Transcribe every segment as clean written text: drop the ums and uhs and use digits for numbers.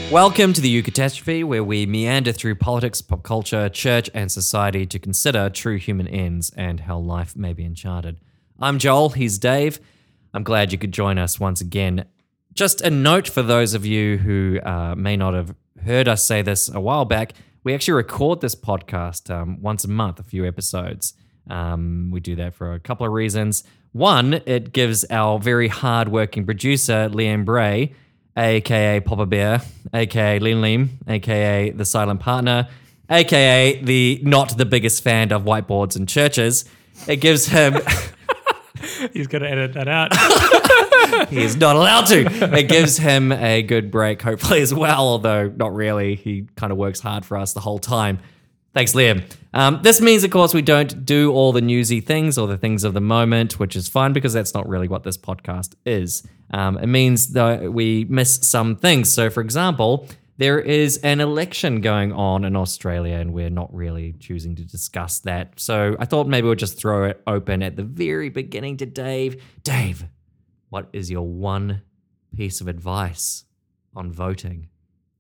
Welcome to the Eucatastrophe, where we meander through politics, pop culture, church, and society to consider true human ends and how life may be uncharted. I'm Joel, he's Dave. I'm glad you could join us once again. Just a note for those of you who may not have heard us say this a while back, we actually record this podcast once a month, a few episodes. We do that for a couple of reasons. One, it gives our very hard-working producer, Liam Bray, a.k.a. Papa Bear, a.k.a. Liam Liam, a.k.a. The Silent Partner, a.k.a. the not the biggest fan of whiteboards and churches. It gives him... He's going to edit that out. He is not allowed to. It gives him a good break, hopefully, as well, although not really. He kind of works hard for us the whole time. Thanks, Liam. This means, of course, we don't do all the newsy things or the things of the moment, which is fine because that's not really what this podcast is. It means that we miss some things. So, for example, there is an election going on in Australia and we're not really choosing to discuss that. So I thought maybe we'll just throw it open at the very beginning to Dave. Dave, what is your one piece of advice on voting?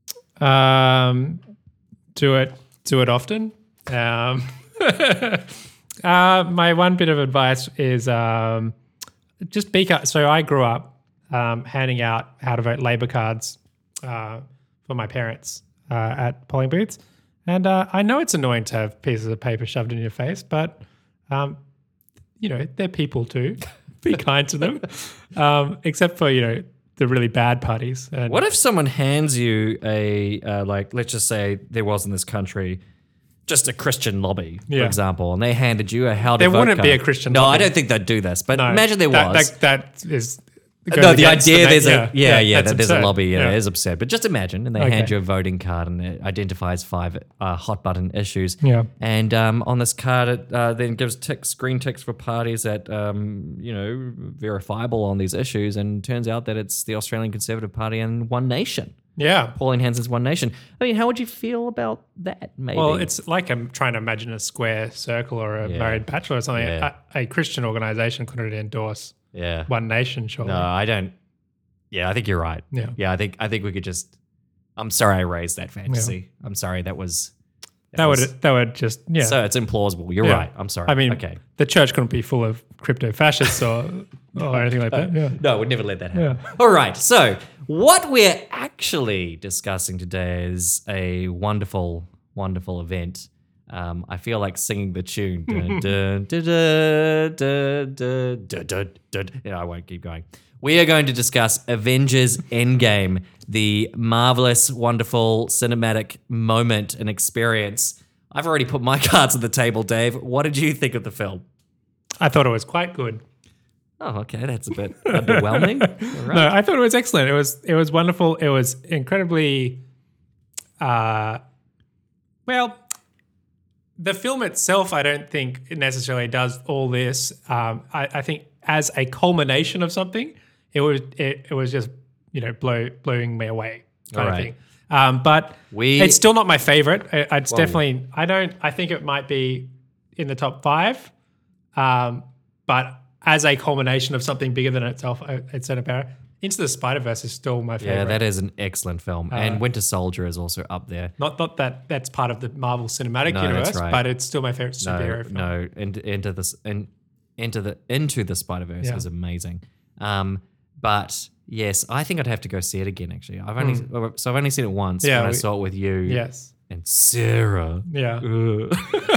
Do it often. My one bit of advice is just be. So I grew up handing out how to vote Labor cards for my parents at polling booths, and I know it's annoying to have pieces of paper shoved in your face, but they're people too. Be kind to them, except for the really bad parties. And what if someone hands you a let's just say there was in this country just a Christian lobby, for example, and they handed you a how to vote There wouldn't card. be a Christian No, lobby. I don't think they'd do this, but No, imagine there was. That is. No, the idea there's that's there's a absurd. lobby, Yeah. it is absurd. But just imagine, and they hand you a voting card, and it identifies 5 hot button issues. Yeah. And on this card, it then gives green ticks for parties that verifiable on these issues, and turns out that it's the Australian Conservative Party and One Nation. Yeah. Pauline Hanson's One Nation. I mean, how would you feel about that? Maybe. Well, it's like I'm trying to imagine a square circle or a married bachelor or something. Yeah. A Christian organization couldn't endorse One Nation, surely. No, I don't. Yeah, I think you're right. Yeah. I think we could just. I'm sorry I raised that fantasy. I'm sorry that was. That would just So it's implausible. You're right. I'm sorry. I mean, okay. the church couldn't be full of crypto fascists or anything like that. Yeah. No, we'd never let that happen. Yeah. All right. So what we're actually discussing today is a wonderful, wonderful event. I feel like singing the tune. Dun, dun, dun, dun, dun, dun, dun, dun. I won't keep going. We are going to discuss Avengers Endgame, the marvelous, wonderful cinematic moment and experience. I've already put my cards on the table, Dave. What did you think of the film? I thought it was quite good. Oh, okay. That's a bit underwhelming. All right. No, I thought it was excellent. It was wonderful. It was incredibly, the film itself, I don't think it necessarily does all this. I think as a culmination of something, it was just blowing me away kind of thing. But it's still not my favorite. It's definitely I think it might be in the top 5. But as a culmination of something bigger than itself, it's an apparent. Into the Spider-Verse is still my favorite. Yeah, that is an excellent film. And Winter Soldier is also up there. Not that that's part of the Marvel Cinematic No, Universe, that's right. but it's still my favorite superhero film. No, Into the Spider-Verse is amazing. But yes, I think I'd have to go see it again. Actually, I've only seen it once. Yeah, when I saw it with you. Yes. And Sarah. Yeah. Ugh.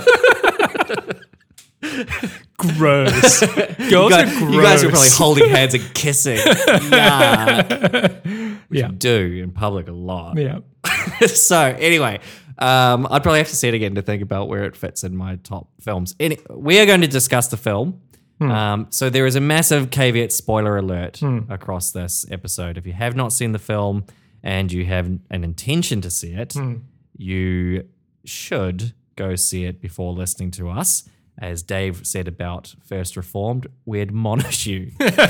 Gross. Girls are gross. You guys are probably holding hands and kissing. Yeah. Which Yeah. you do in public a lot. Yeah. So anyway, I'd probably have to see it again to think about where it fits in my top films. We are going to discuss the film. So there is a massive caveat spoiler alert across this episode. If you have not seen the film and you have an intention to see it, you should go see it before listening to us. As Dave said about First Reformed, we admonish you.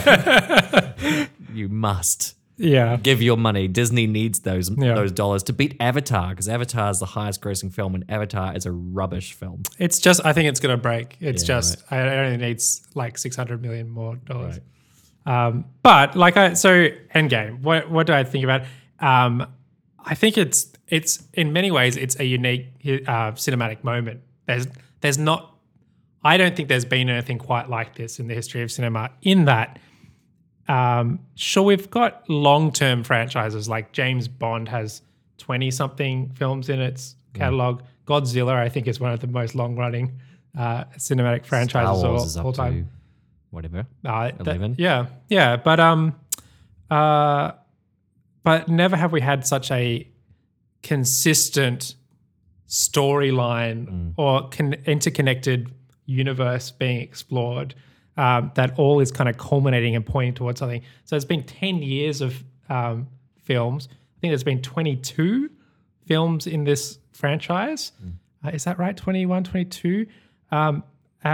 You must. Yeah. Give your money. Disney needs those dollars to beat Avatar, because Avatar is the highest grossing film and Avatar is a rubbish film. It's just, I think it's going to break. It's Yeah, just, I only needs like $600 million more dollars. But like, so Endgame, what do I think about? I think it's in many ways it's a unique cinematic moment. There's not, I don't think there's been anything quite like this in the history of cinema. In that, sure, we've got long-term franchises like James Bond has 20-something films in its catalog. Godzilla, I think, is one of the most long-running cinematic franchises Star Wars is all up time. to whatever, 11. 11. Yeah, but never have we had such a consistent storyline or interconnected universe being explored that all is kind of culminating and pointing towards something. So it's been 10 years of films. I think there's been 22 films in this franchise. Is that right? 21, 22? And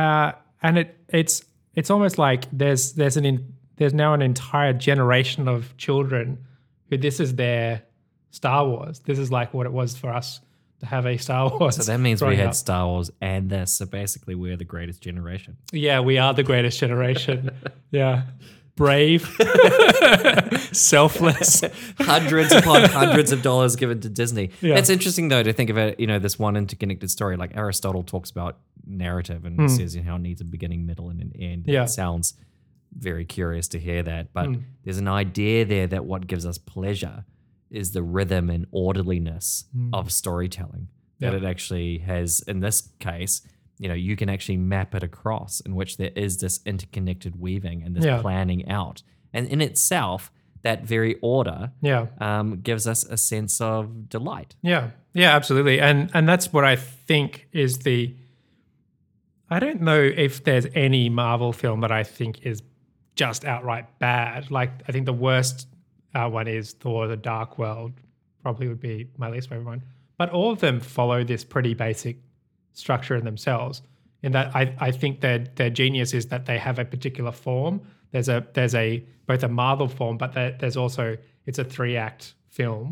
it's almost like there's now an entire generation of children who this is their Star Wars. This is like what it was for us to have a Star Wars. So that means we growing had up. Star Wars and this. So basically, we're the greatest generation. Yeah, we are the greatest generation. Yeah. Brave, selfless. Hundreds upon hundreds of dollars given to Disney. Yeah. It's interesting though to think of it, this one interconnected story. Like Aristotle talks about narrative and says how it needs a beginning, middle, and an end. Yeah. It sounds very curious to hear that. But there's an idea there that what gives us pleasure is the rhythm and orderliness of storytelling. That Yeah. it actually has, in this case, you can actually map it across, in which there is this interconnected weaving and this Yeah. planning out. And in itself, that very order gives us a sense of delight. Yeah, absolutely. And that's what I think is I don't know if there's any Marvel film that I think is just outright bad. Like, I think the worst one is Thor: The Dark World, probably would be my least favorite one. But all of them follow this pretty basic structure in themselves. In that, I think their genius is that they have a particular form. There's both a Marvel form, but there's also, it's a 3-act film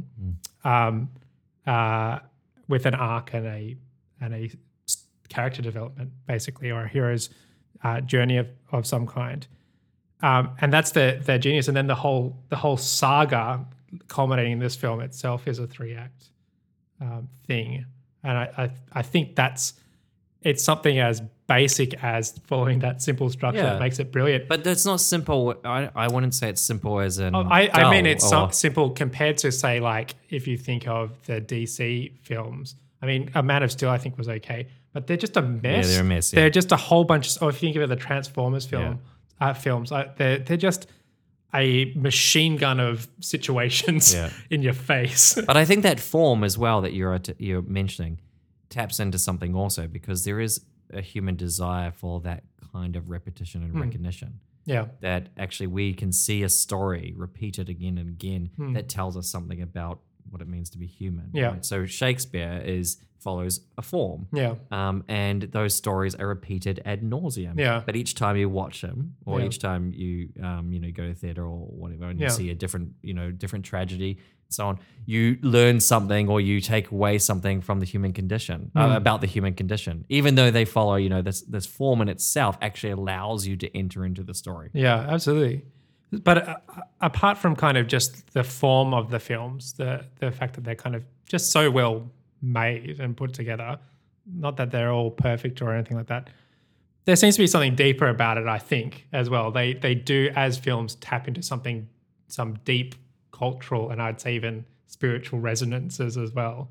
with an arc and a character development, basically, or a hero's journey of some kind. And that's their genius. And then the whole saga culminating in this film itself is a 3-act thing. And I think it's something as basic as following that simple structure that makes it brilliant. But that's not simple. I wouldn't say it's simple as in I mean, it's dull or- simple compared to, say, like, if you think of the DC films. I mean, A Man of Steel, I think, was okay, but they're just a mess. Yeah, they're a mess, yeah. They're just a whole bunch. Or if you think of the Transformers films, they're just a machine gun of situations in your face. But I think that form as well that you're mentioning taps into something also, because there is a human desire for that kind of repetition and recognition. Yeah. That actually we can see a story repeated again and again that tells us something about what it means to be human. Yeah. Right? So Shakespeare follows a form. Yeah. And those stories are repeated ad nauseum. Yeah. But each time you watch them, or each time you go to theater or whatever, and you see a different tragedy, so on, you learn something or you take away something from the human condition about the human condition. Even though they follow, this form in itself actually allows you to enter into the story. Yeah, absolutely. But apart from kind of just the form of the films, the fact that they're kind of just so well made and put together, not that they're all perfect or anything like that, there seems to be something deeper about it, I think, as well. They do, as films, tap into some deep cultural and I'd say even spiritual resonances as well.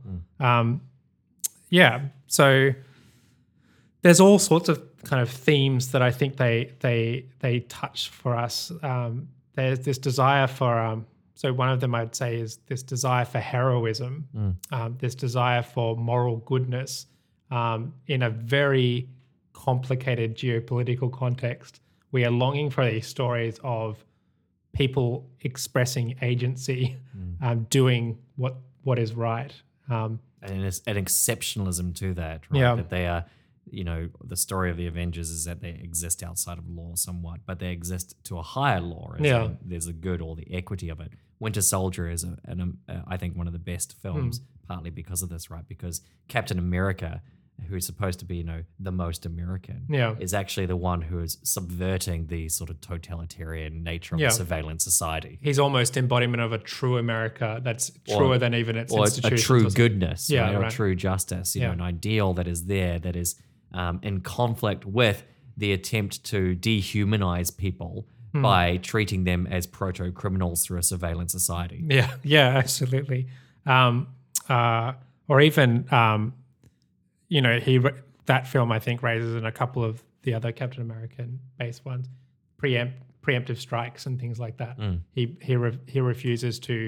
So there's all sorts of kind of themes that I think they touch for us. There's this desire for so one of them I'd say is this desire for heroism, this desire for moral goodness in a very complicated geopolitical context. We are longing for these stories of people expressing agency, doing what is right. And it's an exceptionalism to that, right? Yeah. That they are, the story of the Avengers is that they exist outside of law somewhat, but they exist to a higher law. As in there's the good or the equity of it. Winter Soldier is, I think, one of the best films, partly because of this, right? Because Captain America who is supposed to be, the most American, Yeah. is actually the one who is subverting the sort of totalitarian nature of Yeah. a surveillance society. He's almost embodiment of a true America that's truer than even its Or a institutions. true or something. goodness, Yeah, right? Or right. true justice, Yeah. an ideal that is there, that is in conflict with the attempt to dehumanize people Hmm. by treating them as proto-criminals through a surveillance society. Yeah, absolutely. Or even, that film I think raises in a couple of the other Captain American based ones, preemptive strikes and things like that. He refuses to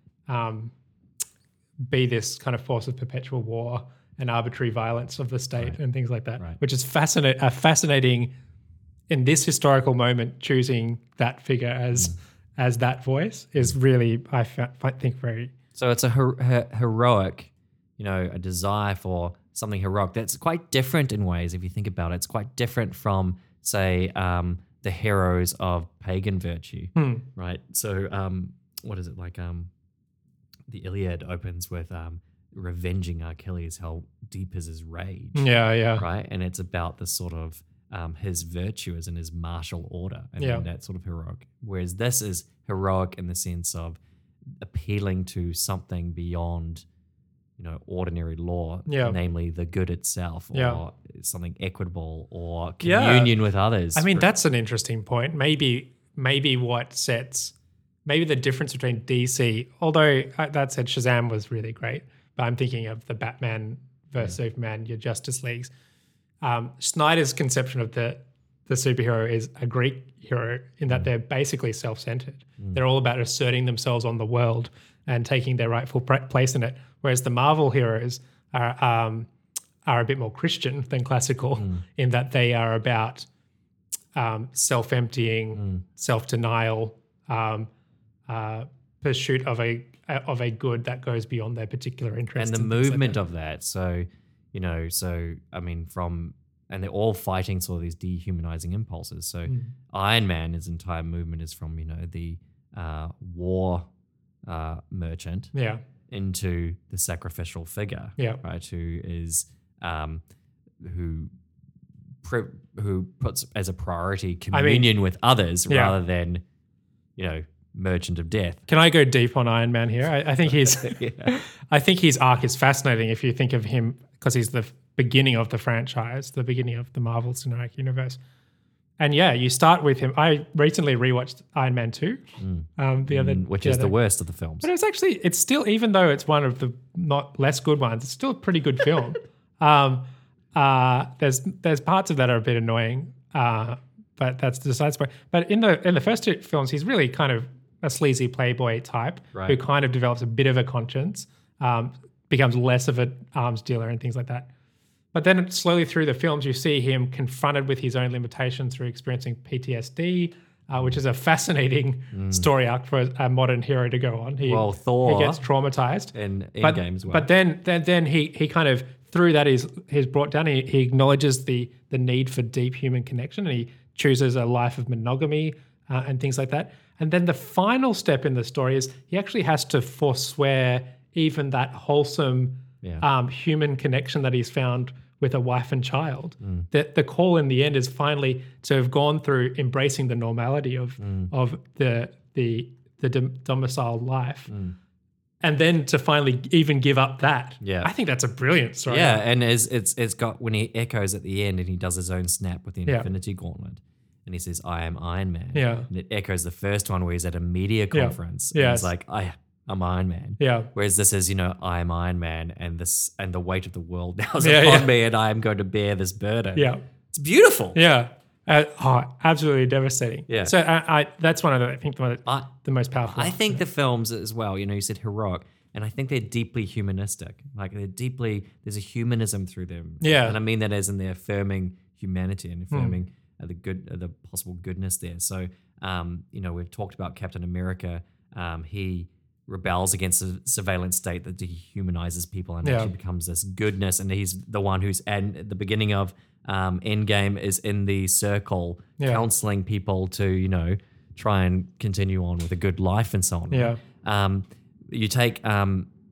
be this kind of force of perpetual war and arbitrary violence of the state and things like that, Right. which is fascinating in this historical moment. Choosing that figure as that voice is really, I think, very. So it's a heroic, a desire for something heroic that's quite different in ways. If you think about it, it's quite different from, say, the heroes of pagan virtue, right? So what is it like? The Iliad opens with revenging Achilles. How deep is his rage? Yeah. Right, and it's about the sort of his virtues and his martial order, and Yeah. that sort of heroic. Whereas this is heroic in the sense of appealing to something beyond, ordinary law, Yeah. namely the good itself, or Yeah. something equitable, or Yeah. communion with others. I mean, that's an interesting point. Maybe the difference between DC, although that said, Shazam was really great, but I'm thinking of the Batman versus Superman, your Justice Leagues. Snyder's conception of the superhero is a Greek hero in that they're basically self-centered. They're all about asserting themselves on the world and taking their rightful place in it. Whereas the Marvel heroes are a bit more Christian than classical in that they are about self-emptying, self-denial, pursuit of a good that goes beyond their particular interests. and the things like movement that. of that. So, I mean, and they're all fighting sort of these dehumanizing impulses. So Iron Man, his entire movement is from, the war merchant Yeah. into the sacrificial figure, Yeah. right? Who is who puts as a priority communion with others Yeah. rather than, merchant of death. Can I go deep on Iron Man here? I think Yeah. I think his arc is fascinating if you think of him because he's the beginning of the franchise, the beginning of the Marvel Cinematic Universe. And yeah, you start with him. I recently rewatched Iron Man 2 Which is the worst of the films. But it's still, even though it's one of the not less good ones, it's still a pretty good film. There's parts of that are a bit annoying, but that's the side point. But in the first two films, he's really kind of a sleazy playboy type who Right. kind of develops a bit of a conscience, becomes less of an arms dealer and things like that. But then slowly through the films, you see him confronted with his own limitations through experiencing PTSD, which is a fascinating story arc for a modern hero to go on. Thor he gets traumatized in but, Endgame as well. But then he kind of, through that, he's brought down. He acknowledges the need for deep human connection, and he chooses a life of monogamy and things like that. And then the final step in the story is he actually has to forswear even that wholesome human connection that he's found with a wife and child. The call in the end is finally to have gone through embracing the normality of the domiciled life. And then to finally even give up that. Yeah. I think that's a brilliant story. Yeah, and it's got when he echoes at the end and he does his own snap with the Yeah. Infinity Gauntlet, and he says, "I am Iron Man." Yeah. and it echoes the first one where he's at a media conference. Yeah. and Yes. he's like, I'm Iron Man." Yeah. Whereas this is, I am Iron Man, and the weight of the world now is Yeah, upon yeah. me, and I am going to bear this burden. Yeah. It's beautiful. Yeah. Absolutely devastating. Yeah. So that's one of the most powerful. I ones. think the films as well, you said heroic, and I think they're deeply humanistic. Like there's a humanism through them. Yeah. And I mean that as in they're affirming humanity and affirming the possible goodness there. So, we've talked about Captain America. He rebels against the surveillance state that dehumanizes people and actually becomes this goodness. And he's the one who's at the beginning of Endgame is in the circle counseling people to, try and continue on with a good life and so on. Yeah. You take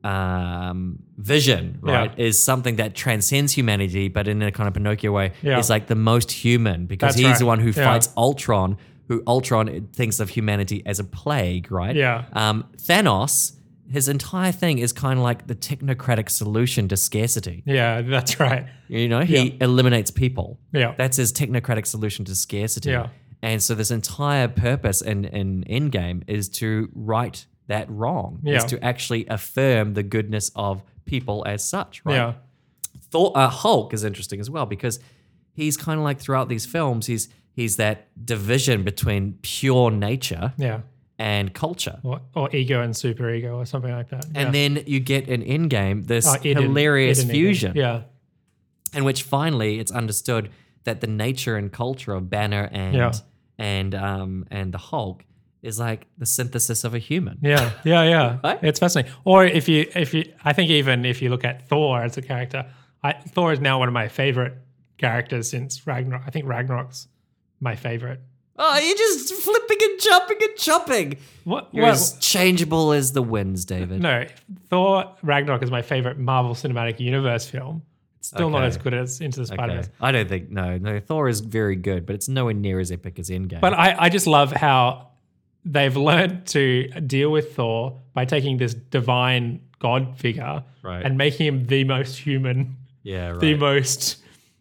vision, right, Yeah. is something that transcends humanity, but in a kind of Pinocchio way, Yeah. is like the most human because That's he's right. the one who Yeah. fights Ultron, who Ultron thinks of humanity as a plague, right? Yeah. Thanos, his entire thing is kind of like the technocratic solution to scarcity. Yeah, that's right. You know, he eliminates people. Yeah. That's his technocratic solution to scarcity. Yeah. And so this entire purpose in Endgame is to right that wrong, is Yeah. to actually affirm the goodness of people as such, right? Yeah. Hulk is interesting as well because he's kind of like throughout these films, he's that division between pure nature Yeah. and culture. Or ego and superego or something like that. And then you get in Endgame this Eden- hilarious Eden, fusion Yeah. in which finally it's understood that the nature and culture of Banner and the Hulk is like the synthesis of a human. Yeah, yeah. Right? It's fascinating. Or if you, I think even if you look at Thor as a character, Thor is now one of my favorite characters since Ragnarok. I think Ragnarok's my favorite. Oh, you're just flipping and jumping and chopping. What? You're as changeable as the winds, David. No, Thor Ragnarok is my favorite Marvel Cinematic Universe film. It's still not Okay. as good as Into the Spider-Verse. I don't think, no, Thor is very good, but it's nowhere near as epic as Endgame. But I just love how they've learned to deal with Thor by taking this divine god figure Right. and making him the most human, yeah, right. the most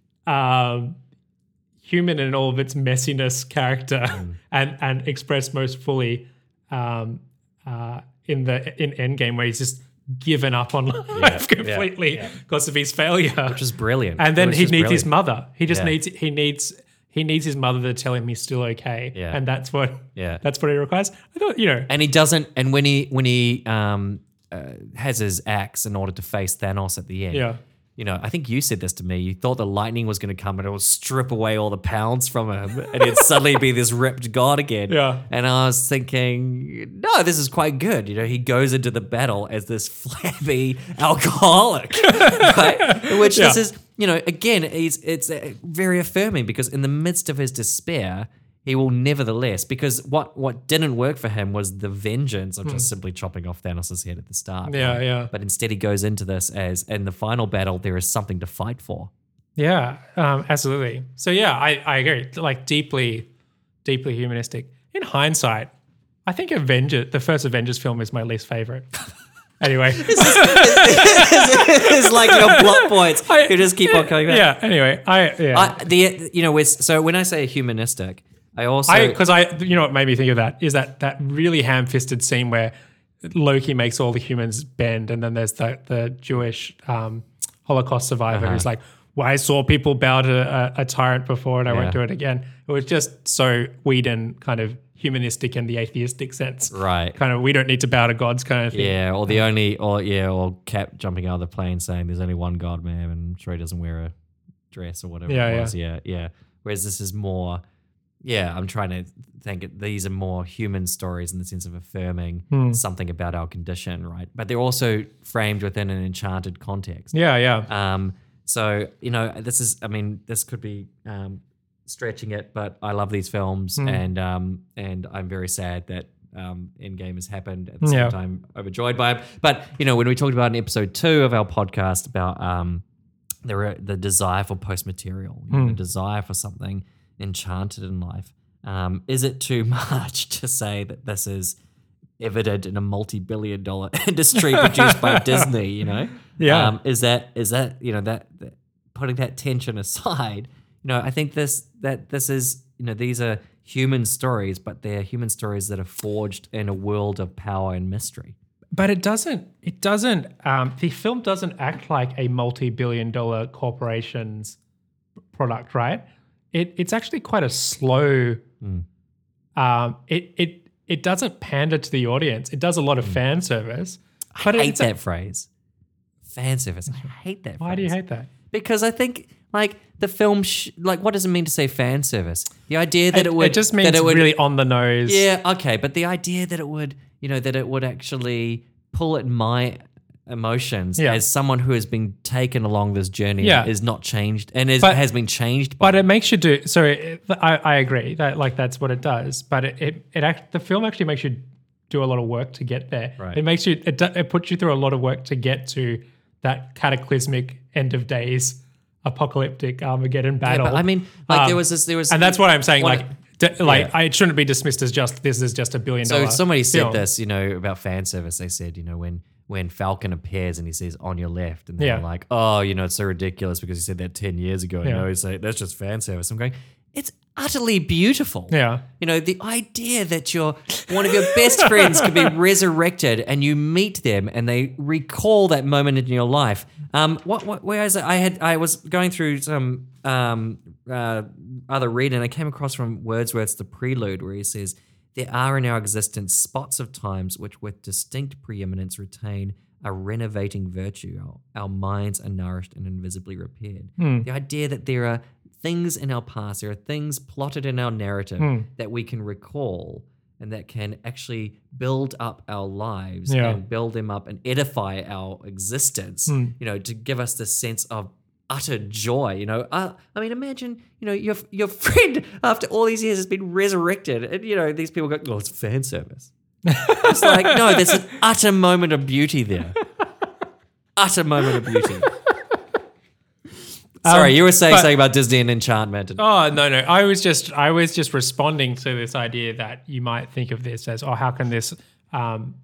human in all of its messiness character and expressed most fully in Endgame where he's just given up on life completely because of his failure. Which is brilliant. And then It was he just needs his brilliant. mother. He just Yeah. needs his mother to tell him he's still okay. Yeah. And that's what Yeah. he requires. I thought, And he doesn't. And when he has his axe in order to face Thanos at the end, Yeah. you know, I think you said this to me. You thought the lightning was going to come and it would strip away all the pounds from him, and it'd suddenly be this ripped god again. Yeah. And I was thinking, no, this is quite good. You know, he goes into the battle as this flabby alcoholic, right? Which this is, you know, again, it's very affirming because in the midst of his despair, he will nevertheless, because what didn't work for him was the vengeance of just simply chopping off Thanos' head at the start. Yeah, right? yeah. But instead he goes into this as, in the final battle, there is something to fight for. Yeah, absolutely. So yeah, I agree. Like deeply humanistic. In hindsight, I think the first Avengers film is my least favorite. Anyway. It's like your plot points. You just keep on coming back. Yeah, anyway. So when I say humanistic, I also... Because you know what made me think of that is that really ham-fisted scene where Loki makes all the humans bend, and then there's the Jewish Holocaust survivor who's like, well, I saw people bow to a tyrant before and I won't do it again. It was just so Whedon kind of humanistic in the atheistic sense. Right. Kind of, we don't need to bow to gods kind of thing. Yeah, or Cap jumping out of the plane saying there's only one God, man, and I'm sure he doesn't wear a dress or whatever it was. Yeah. Whereas this is more... Yeah, I'm trying to think these are more human stories in the sense of affirming something about our condition, right? But they're also framed within an enchanted context. Yeah. So, you know, this could be stretching it, but I love these films and I'm very sad that Endgame has happened. At the same time, overjoyed by it. But, you know, when we talked about in episode 2 of our podcast about the desire for post-material, the desire for something enchanted in life. Is it too much to say that this is evident in a multi-billion-dollar industry produced by Disney? You know, is that you know that putting that tension aside? You know, I think this is, you know, these are human stories, but they're human stories that are forged in a world of power and mystery. But it doesn't, the film doesn't act like a multi-billion-dollar corporation's product, right? It's actually quite a slow. It doesn't pander to the audience. It does a lot of fan service. I hate that phrase, fan service. I hate that. Why do you hate that? Because I think like the film, what does it mean to say fan service? The idea that it just means really on the nose. Yeah, okay, but the idea that it would, you know, that it would actually pull at my emotions as someone who has been taken along this journey is not changed and has been changed by but it makes you do I agree that, like, that's what it does, but the film actually makes you do a lot of work to get there. Right. It makes you, it puts you through a lot of work to get to that cataclysmic end of days, apocalyptic Armageddon battle. But I mean, like there was, and that's what I'm saying. one- It shouldn't be dismissed as this is just $1 billion. So somebody said film. this, about fan service. They said, when Falcon appears and he says on your left, and they're Yeah. like, oh, it's so ridiculous because he said that 10 years ago. Yeah. He's like, that's just fan service. I'm going, it's utterly beautiful. Yeah. The idea that one of your best friends could be resurrected and you meet them and they recall that moment in your life. Where is it? I was going through some other read and I came across from Wordsworth's The Prelude where he says, there are in our existence spots of times which with distinct preeminence retain a renovating virtue. Our minds are nourished and invisibly repaired. The idea that there are things in our past, there are things plotted in our narrative that we can recall and that can actually build up our lives and build them up and edify our existence, to give us this sense of utter joy. I mean, imagine, your friend after all these years has been resurrected and, these people go, oh, it's fan service. It's like, no, there's an utter moment of beauty there. Utter moment of beauty. Sorry, you were saying something about Disney and enchantment. Oh, no. I was just responding to this idea that you might think of this as, how can this kind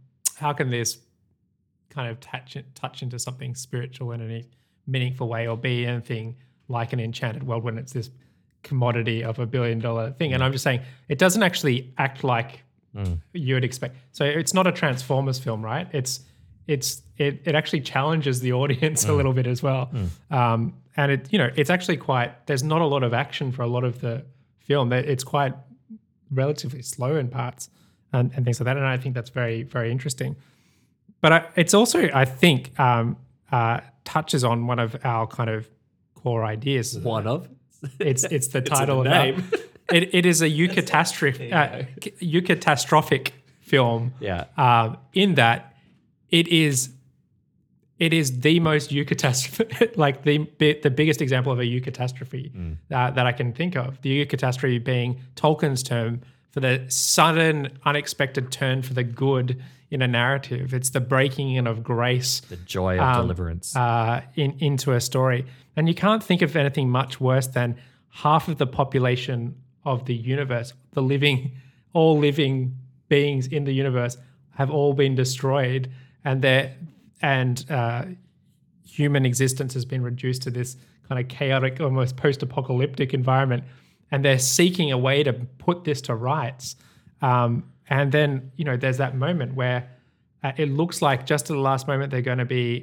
of touch into something spiritual in a meaningful way or be anything like an enchanted world when it's this commodity of $1 billion thing. And I'm just saying it doesn't actually act like you would expect. So it's not a Transformers film, right? It actually challenges the audience a little bit as well. And it's actually there's not a lot of action for a lot of the film. It's quite relatively slow in parts and things like that. And I think that's very, very interesting. But it's also, I think, touches on one of our kind of core ideas. One of? It's the title of the name. It is a eucatastrophic film. Yeah. In that it is the most eucatastrophe, like the biggest example of a eucatastrophe that I can think of. The eucatastrophe being Tolkien's term for the sudden, unexpected turn for the good in a narrative. It's the breaking in of grace, The joy of deliverance. into a story. And you can't think of anything much worse than half of the population of the universe, all living beings in the universe, have all been destroyed, and human existence has been reduced to this kind of chaotic, almost post-apocalyptic environment, and they're seeking a way to put this to rights. And then, there's that moment where it looks like just at the last moment they're going to be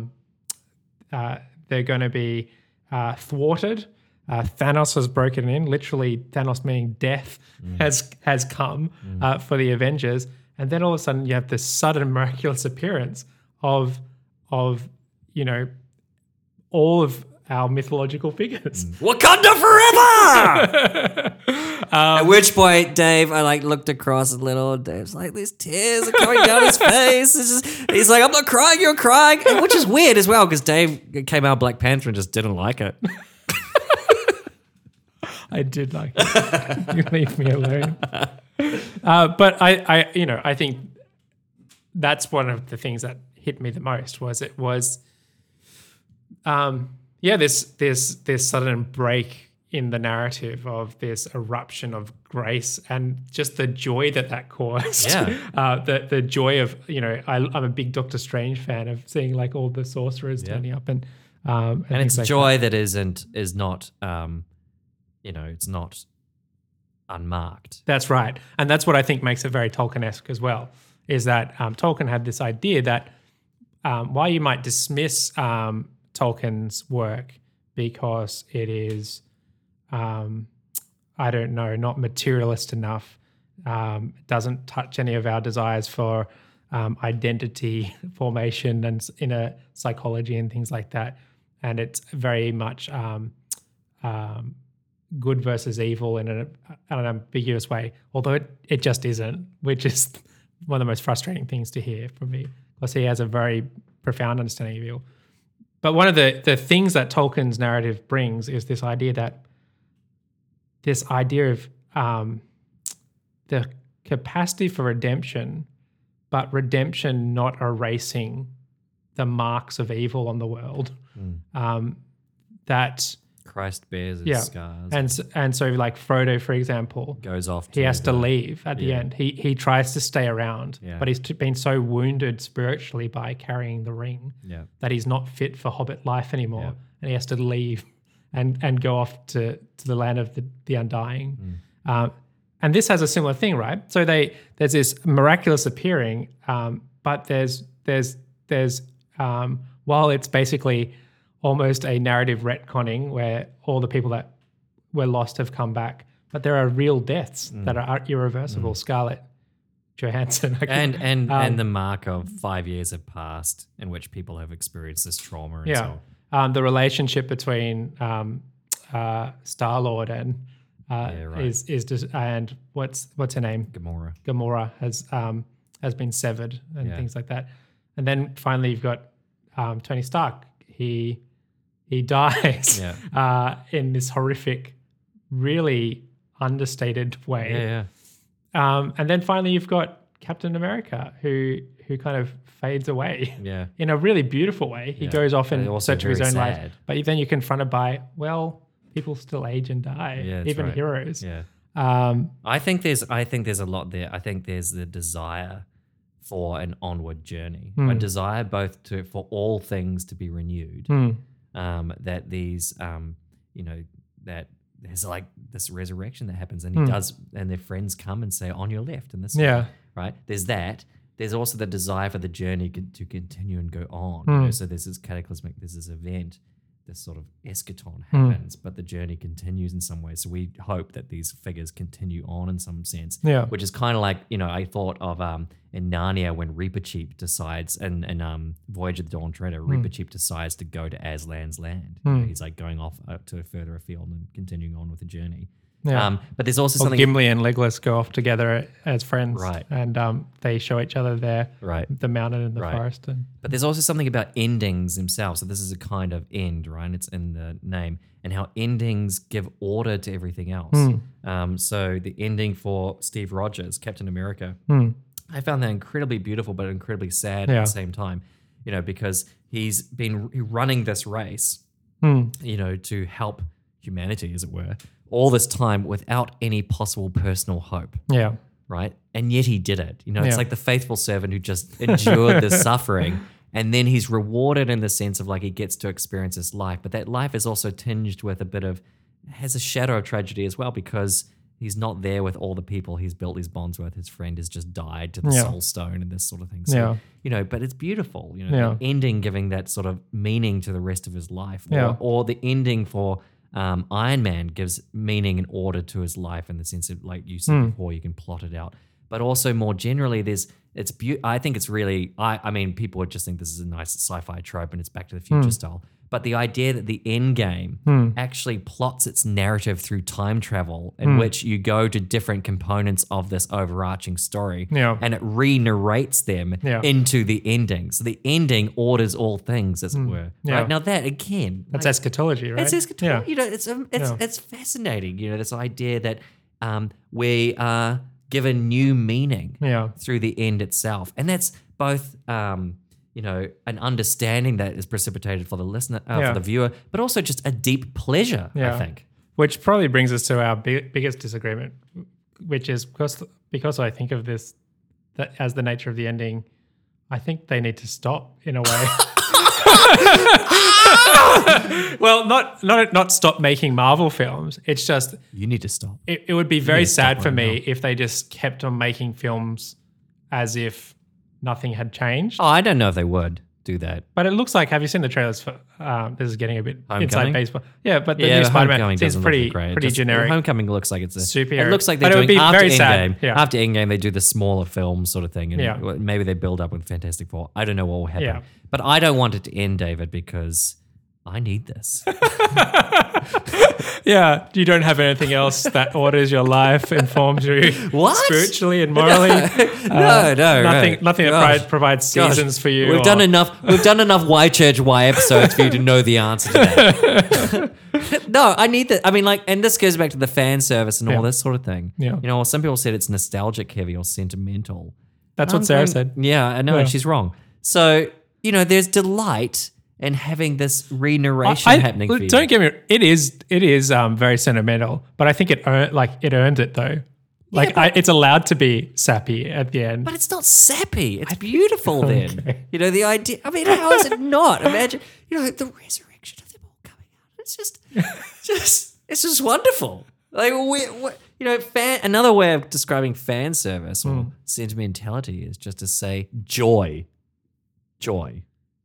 thwarted. Thanos has broken in. Literally, Thanos meaning death has come for the Avengers, and then all of a sudden you have this sudden miraculous appearance of all of our mythological figures. Wakanda forever! At which point, Dave, I looked across a little, and Dave's like, these tears are coming down his face. He's like, I'm not crying, you're crying. And which is weird as well, because Dave came out Black Panther and just didn't like it. I did like it. You leave me alone. But I think that's one of the things that hit me the most was this sudden break in the narrative of this eruption of grace and just the joy that caused. Yeah. The joy of, I'm a big Doctor Strange fan of seeing all the sorcerers turning up and it's like joy that is not it's not unmarked. That's right. And that's what I think makes it very Tolkien-esque as well, is that Tolkien had this idea that while you might dismiss Tolkien's work because it is, not materialist enough, doesn't touch any of our desires for identity formation and inner psychology and things like that. And it's very much good versus evil in an ambiguous way, although it just isn't, which is one of the most frustrating things to hear from me, because he has a very profound understanding of evil. But one of the things that Tolkien's narrative brings is this idea of the capacity for redemption but redemption not erasing the marks of evil on the world. That Christ bears his scars. and so like Frodo, for example, goes off. He has to leave at the end. He tries to stay around, but he's been so wounded spiritually by carrying the ring that he's not fit for Hobbit life anymore, and he has to leave and go off to the land of the Undying. And this has a similar thing, right? So there's this miraculous appearing, but there's while it's basically almost a narrative retconning where all the people that were lost have come back, but there are real deaths that are irreversible. Scarlett Johansson. And the mark of 5 years have passed in which people have experienced this trauma and so on. The relationship between Star-Lord and is just, and what's her name? Gamora has been severed and things like that. And then finally you've got Tony Stark. He dies in this horrific, really understated way. And then finally you've got Captain America who kind of fades away in a really beautiful way. He goes off in search of his own life. But then you're confronted by, well, people still age and die, even heroes. I think there's a lot there. I think there's the desire for an onward journey, a desire both for all things to be renewed. That these, that there's like this resurrection that happens, and he does, and their friends come and say, "On your left," and this, right? There's that. There's also the desire for the journey to continue and go on. So there's this cataclysmic, there's this event, this sort of eschaton happens, but the journey continues in some way. So we hope that these figures continue on in some sense, which is kind of like, I thought of in Narnia when Reepicheep decides, and Voyage of the Dawn Treader, Reepicheep decides to go to Aslan's land. He's like going off to further afield and continuing on with the journey. But there's also something. Gimli and Legolas go off together as friends, right? And they show each other the mountain and the forest. But there's also something about endings themselves. So this is a kind of end, right? It's in the name, and how endings give order to everything else. So the ending for Steve Rogers, Captain America, I found that incredibly beautiful, but incredibly sad at the same time. Because he's been running this race, to help humanity, as it were, all this time without any possible personal hope. Right? And yet he did it. It's like the faithful servant who just endured the suffering, and then he's rewarded in the sense of like he gets to experience his life. But that life is also tinged with has a shadow of tragedy as well, because he's not there with all the people he's built these bonds with. His friend has just died to the soul stone and this sort of thing. So, but it's beautiful, the ending giving that sort of meaning to the rest of his life. Or the ending for Iron Man gives meaning and order to his life in the sense of, like you said before, you can plot it out. But also more generally, I think it's really, I mean, people would just think this is a nice sci-fi trope and it's Back to the Future style. But the idea that the end game actually plots its narrative through time travel, in which you go to different components of this overarching story, and it re-narrates them into the ending. So the ending orders all things, as it were. Right? Now that, again... That's eschatology, right? It's eschatology. It's fascinating, this idea that we are given new meaning through the end itself. And that's both... an understanding that is precipitated for the listener, for the viewer, but also just a deep pleasure, I think. Which probably brings us to our biggest disagreement, which is because I think of this as the nature of the ending, I think they need to stop in a way. Well, not stop making Marvel films. It's just... You need to stop. It would be very sad for me if they just kept on making films as if nothing had changed. Oh, I don't know if they would do that. But it looks like, have you seen the trailers for, this is getting a bit inside baseball. Yeah, but the new Spider-Man seems pretty generic. Homecoming looks like it's a superhero. It looks like they're doing after Endgame. After Endgame, they do the smaller film sort of thing. And maybe they build up with Fantastic Four. I don't know what will happen. Yeah. But I don't want it to end, David, because I need this. Yeah, you don't have anything else that orders your life, informs you spiritually and morally. No, nothing that provides seasons for you. We've done enough. We've done enough Why Church Why episodes for you to know the answer to that. No, I need that. I mean, and this goes back to the fan service and all this sort of thing. Yeah. Some people said it's nostalgic heavy or sentimental. That's what Sarah said. Yeah, I know, Yeah. and she's wrong. So, there's delight in having this re-narration happening for you. Don't get me. It is very sentimental, but I think it earned it though. It's allowed to be sappy at the end. But it's not sappy. It's beautiful then. The idea. I mean, how is it not? Imagine, the resurrection of them all coming out. It's just wonderful. Like, another way of describing fan service or sentimentality is just to say joy. Joy.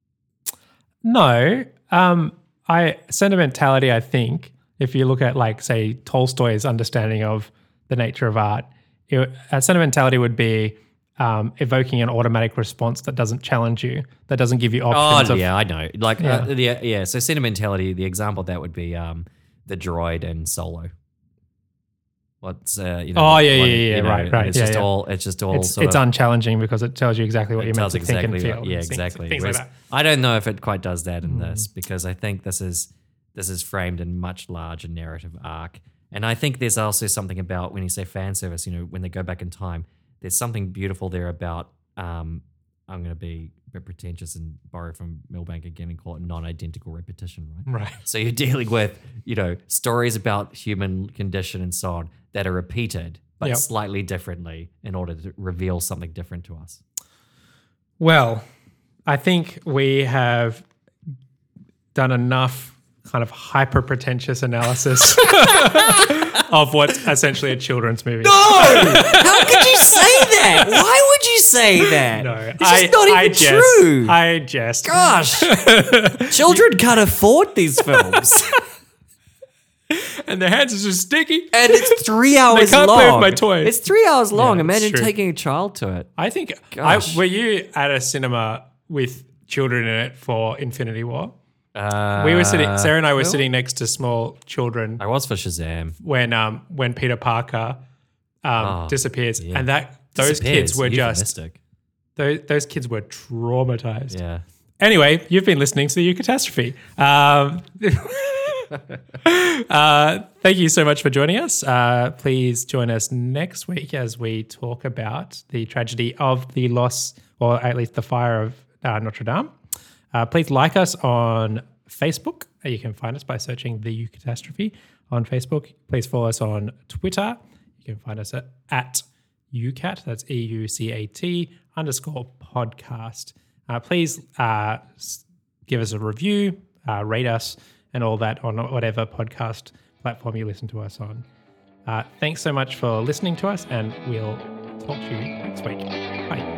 No, sentimentality. I think if you look at say Tolstoy's understanding of the nature of art, sentimentality would be evoking an automatic response that doesn't challenge you, that doesn't give you options. I know. So sentimentality. The example of that would be the droid and Solo. What's right. It's just all. It's just all. It's unchallenging because it tells you exactly what you're meant to think and feel. Yeah, exactly. Things like that. I don't know if it quite does that in this because I think this is framed in much larger narrative arc, and I think there's also something about when you say fan service. when they go back in time, there's something beautiful there about. I'm going to be a bit pretentious and borrow from Milbank again and call it non-identical repetition, right? Right. So you're dealing with, stories about human condition and so on that are repeated, but slightly differently in order to reveal something different to us. Well, I think we have done enough kind of hyper-pretentious analysis of what's essentially a children's movie. No! How could you say that? Why would you say that? No, it's just not even true. I jest. Gosh. Children can't afford these films. And their hands are just sticky. And it's 3 hours long. They can't play with my toys. It's 3 hours long. Yeah, Imagine true. taking a child to it. I think, Gosh. were you at a cinema with children in it for Infinity War? We were sitting, Sarah and I were sitting next to small children I was for Shazam. when Peter Parker disappears. yeah. And those kids were euphemistic. those kids were traumatized. Yeah. Anyway, you've been listening to the Eucatastrophe. Thank you so much for joining us. Please join us next week as we talk about the tragedy of the loss, or at least the fire of Notre Dame. Please like us on Facebook. You can find us by searching The Eucatastrophe on Facebook. Please follow us on Twitter. You can find us at Eucat, that's EUCAT _podcast. Please give us a review, rate us, and all that on whatever podcast platform you listen to us on. Thanks so much for listening to us, and we'll talk to you next week. Bye.